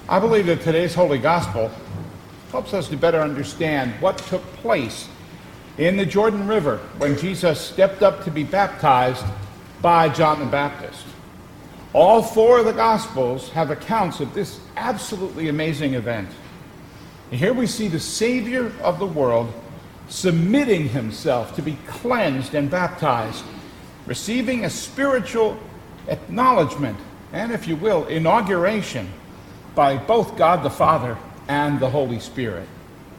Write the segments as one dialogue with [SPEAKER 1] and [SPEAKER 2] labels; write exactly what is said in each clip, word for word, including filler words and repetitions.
[SPEAKER 1] I believe that today's Holy Gospel helps us to better understand what took place in the Jordan River when Jesus stepped up to be baptized by John the Baptist. All four of the Gospels have accounts of this absolutely amazing event. And here we see the Savior of the world submitting himself to be cleansed and baptized, receiving a spiritual acknowledgement and, if you will, inauguration by both God the Father and the Holy Spirit.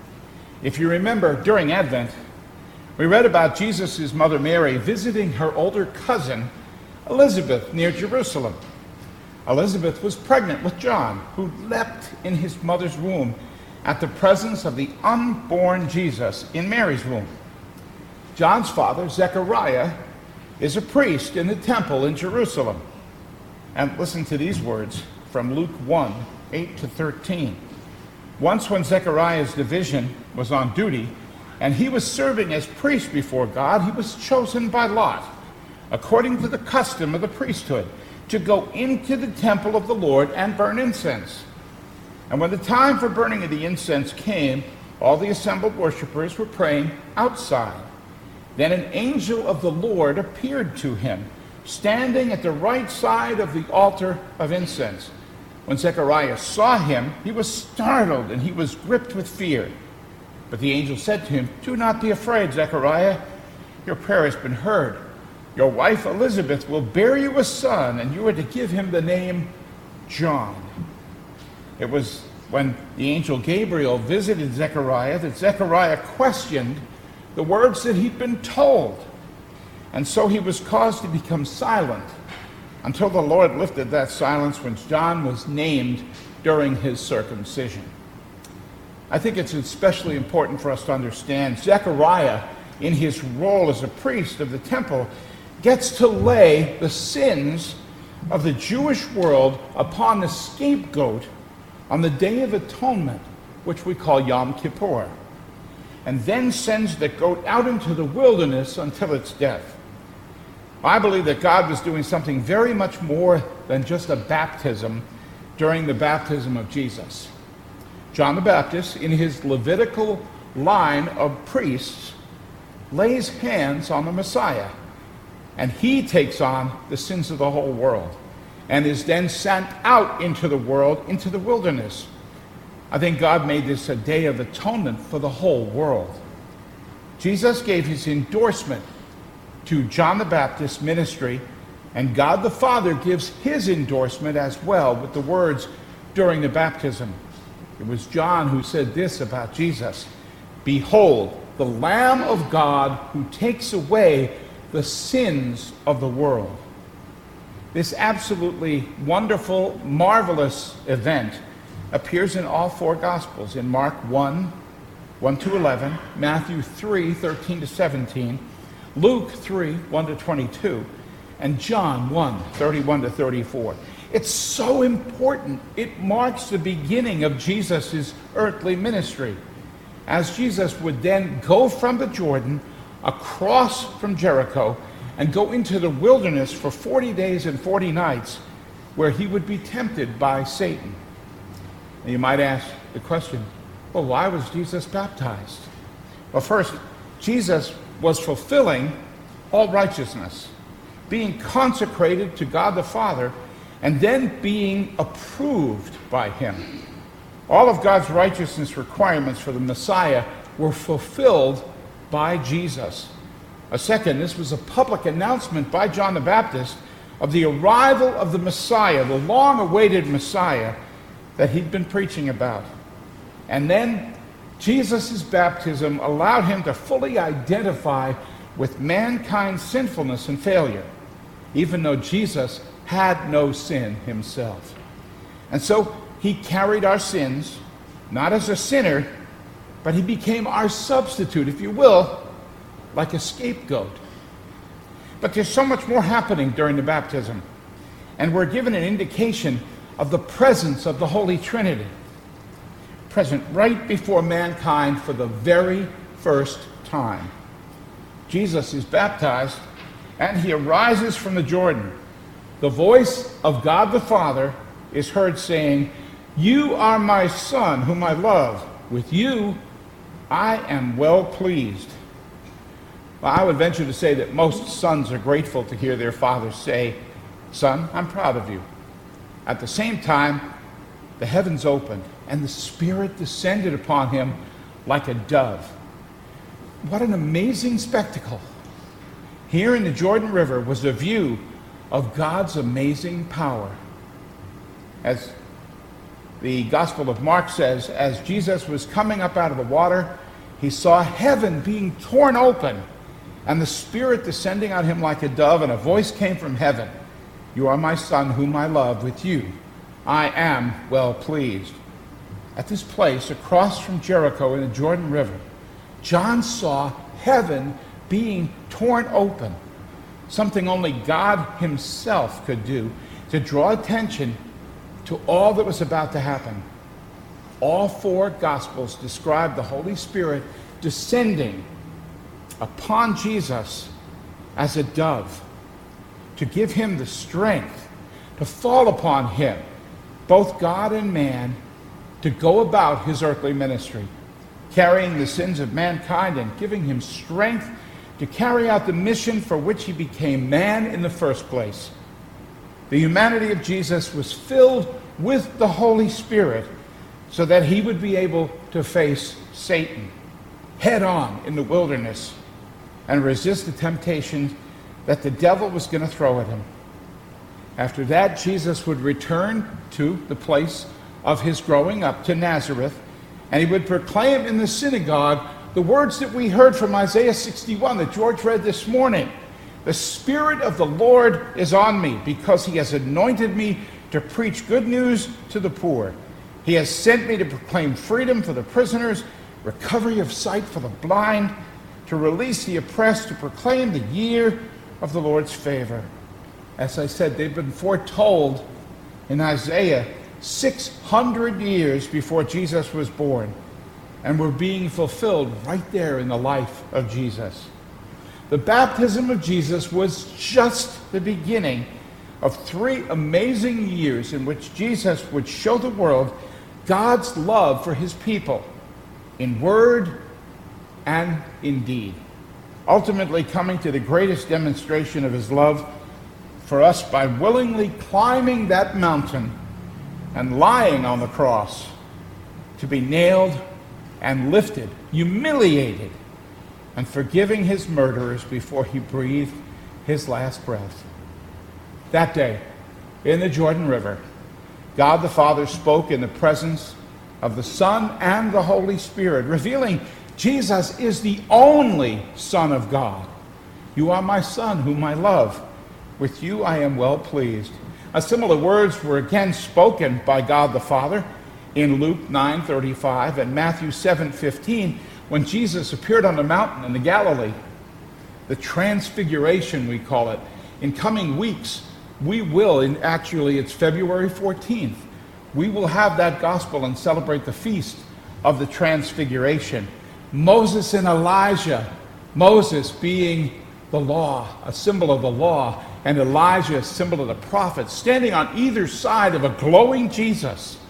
[SPEAKER 1] If you remember, during Advent, we read about Jesus' mother Mary visiting her older cousin Elizabeth near Jerusalem. Elizabeth was pregnant with John, who leapt in his mother's womb at the presence of the unborn Jesus in Mary's womb. John's father, Zechariah, is a priest in the temple in Jerusalem. And listen to these words from Luke one, eight to thirteen. Once when Zechariah's division was on duty, and he was serving as priest before God, he was chosen by lot, according to the custom of the priesthood, to go into the temple of the Lord and burn incense. And when the time for burning of the incense came, all the assembled worshipers were praying outside. Then an angel of the Lord appeared to him, standing at the right side of the altar of incense. When Zechariah saw him, he was startled and he was gripped with fear. But the angel said to him, "Do not be afraid, Zechariah. Your prayer has been heard. Your wife Elizabeth will bear you a son, and you are to give him the name John." It was when the angel Gabriel visited Zechariah that Zechariah questioned the words that he'd been told. And so he was caused to become silent until the Lord lifted that silence when John was named during his circumcision. I think it's especially important for us to understand Zechariah, in his role as a priest of the temple, gets to lay the sins of the Jewish world upon the scapegoat on the Day of Atonement, which we call Yom Kippur, and then sends the goat out into the wilderness until its death. I believe that God was doing something very much more than just a baptism during the baptism of Jesus. John the Baptist, in his Levitical line of priests, lays hands on the Messiah, and he takes on the sins of the whole world and is then sent out into the world, into the wilderness. I think God made this a day of atonement for the whole world. Jesus gave his endorsement to John the Baptist's ministry, and God the Father gives his endorsement as well with the words during the baptism. It was John who said this about Jesus: "Behold, the Lamb of God who takes away the sins of the world." This absolutely wonderful, marvelous event appears in all four Gospels, in Mark one, one to eleven, Matthew three, thirteen to seventeen, Luke three, one to twenty-two, and John one, thirty-one to thirty-four. It's so important. It marks the beginning of Jesus' earthly ministry, as Jesus would then go from the Jordan, across from Jericho, and go into the wilderness for forty days and forty nights, where he would be tempted by Satan. And you might ask the question, well, why was Jesus baptized? Well, first, Jesus was fulfilling all righteousness, being consecrated to God the Father, and then being approved by him. All of God's righteousness requirements for the Messiah were fulfilled by Jesus. A second, this was a public announcement by John the Baptist of the arrival of the Messiah, the long-awaited Messiah that he'd been preaching about. And then Jesus' baptism allowed him to fully identify with mankind's sinfulness and failure, even though Jesus had no sin himself. And so he carried our sins, not as a sinner, but he became our substitute, if you will, like a scapegoat. But there's so much more happening during the baptism, and we're given an indication of the presence of the Holy Trinity, present right before mankind for the very first time. Jesus is baptized, and he arises from the Jordan. The voice of God the Father is heard saying, You are my son, whom I love. With you I am well pleased. Well, I would venture to say that most sons are grateful to hear their father say, Son, I'm proud of you. At the same time, the heavens opened, and the Spirit descended upon him like a dove. What an amazing spectacle. Here in the Jordan River was a view of God's amazing power. As the Gospel of Mark says, as Jesus was coming up out of the water, he saw heaven being torn open, and the Spirit descending on him like a dove, and a voice came from heaven, You are my Son, whom I love. With you I am well pleased. At this place, across from Jericho in the Jordan River, John saw heaven being torn open, something only God himself could do to draw attention to all that was about to happen. All four Gospels describe the Holy Spirit descending upon Jesus as a dove, to give him the strength to fall upon him, both God and man, to go about his earthly ministry, carrying the sins of mankind and giving him strength to carry out the mission for which he became man in the first place. The humanity of Jesus was filled with the Holy Spirit so that he would be able to face Satan head on in the wilderness and resist the temptations that the devil was going to throw at him. After that, Jesus would return to the place of his growing up, to Nazareth, and he would proclaim in the synagogue the words that we heard from Isaiah sixty-one that George read this morning. The Spirit of the Lord is on me, because he has anointed me to preach good news to the poor. He has sent me to proclaim freedom for the prisoners, recovery of sight for the blind, to release the oppressed, to proclaim the year of the Lord's favor. As I said, they've been foretold in Isaiah six hundred years before Jesus was born, and were being fulfilled right there in the life of Jesus. The baptism of Jesus was just the beginning of three amazing years in which Jesus would show the world God's love for his people in word and in deed, ultimately coming to the greatest demonstration of his love for us by willingly climbing that mountain and lying on the cross to be nailed and lifted, humiliated, and forgiving his murderers before he breathed his last breath. That day, in the Jordan River, God the Father spoke in the presence of the Son and the Holy Spirit, revealing Jesus is the only Son of God. You are my Son, whom I love. With you I am well pleased. Uh, similar words were again spoken by God the Father in Luke nine thirty-five and Matthew seven fifteen, when Jesus appeared on the mountain in the Galilee. The Transfiguration, we call it. In coming weeks, we will, in actually it's February fourteenth, we will have that gospel and celebrate the feast of the Transfiguration. Moses and Elijah, Moses being the law, a symbol of the law, and Elijah, a symbol of the prophets, standing on either side of a glowing Jesus,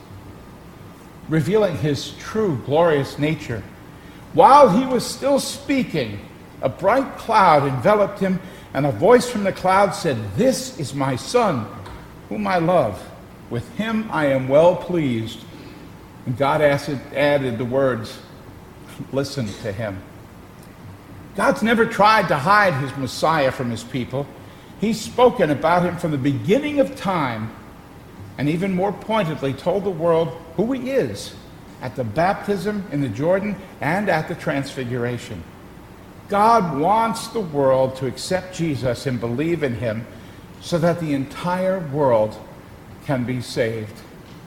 [SPEAKER 1] revealing his true glorious nature. While he was still speaking, a bright cloud enveloped him, and a voice from the cloud said, "This is my Son, whom I love. With him I am well pleased." And God added the words, "Listen to him." God's never tried to hide his Messiah from his people. He's spoken about him from the beginning of time, and even more pointedly told the world who he is at the baptism in the Jordan and at the Transfiguration. God wants the world to accept Jesus and believe in him so that the entire world can be saved.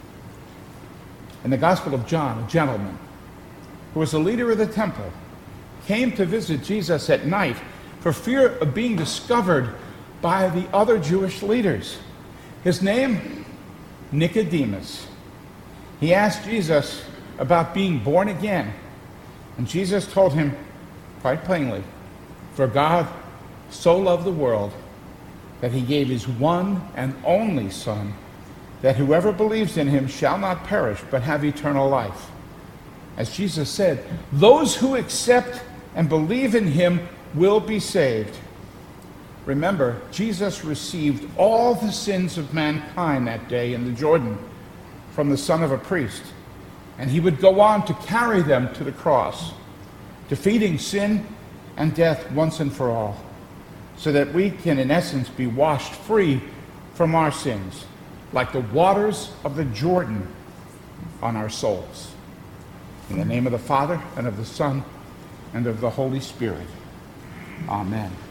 [SPEAKER 1] In the Gospel of John, a gentleman who was a leader of the temple came to visit Jesus at night for fear of being discovered by the other Jewish leaders. His name, Nicodemus. He asked Jesus about being born again, and Jesus told him quite plainly, "For God so loved the world that he gave his one and only Son, that whoever believes in him shall not perish, but have eternal life. As Jesus said, those who accept and believe in him will be saved. Remember, Jesus received all the sins of mankind that day in the Jordan from the son of a priest, and he would go on to carry them to the cross, defeating sin and death once and for all, so that we can, in essence, be washed free from our sins, like the waters of the Jordan on our souls. In the name of the Father, and of the Son, and of the Holy Spirit. Amen.